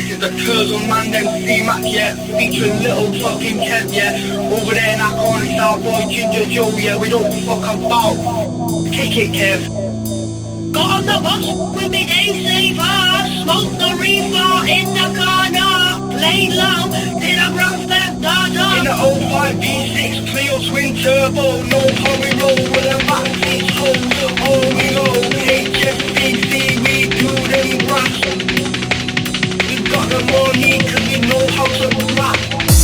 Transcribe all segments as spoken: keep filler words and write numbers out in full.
This is the Turtle Man, them C-Mac, yeah. Featuring little fucking Kev, yeah. Over there in that corner, Starboy, Ginger Joe, yeah. We don't fuck about. Kick it, Kev. Got on the bus with me A-Saver. Smoke the reefer in the corner. Play low, did a rough step dada. In the oh five V six Clio twin turbo. No hurry roll with a backseat hole. Oh, we go, H S B C, we do them raps. We got the money cause we know how to rap.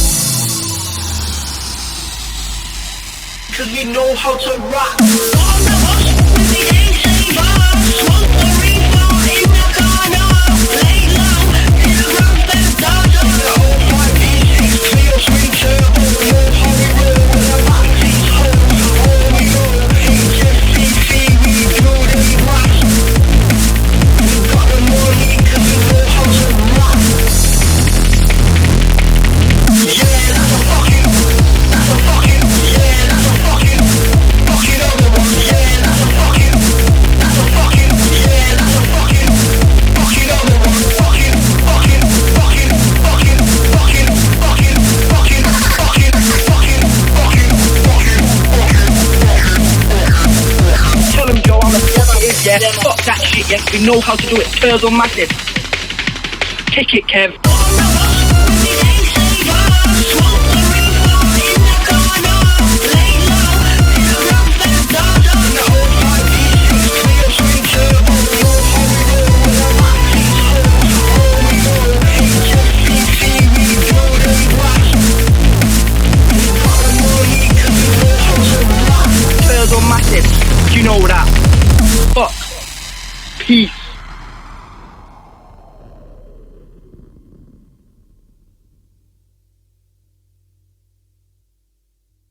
Cause we know how to rap. Got on the bus with me A-Saver. Smoke the reefer in the corner. Play low, did a rough step dada. In the oh five V six Clio twin turbo. No hurry roll with a backseat hole. Oh, we go, H S B C, we do them raps. We got the money cause we know how to rap. Yeah, that's a fucking, that's a fucking, yeah, that's a fucking, fucking other one. Yeah, that's a fucking, that's a fucking, yeah, that's a fucking, fucking other one. Fucking, fucking, fucking, fucking, fucking, fucking, fucking, fucking, fucking, fucking, fucking, fucking. Tell him, Joe, I'm the fuck it is, yeah. Fuck that shit, yeah. We know how to do it. Turtle Madness. Kick it, Kev.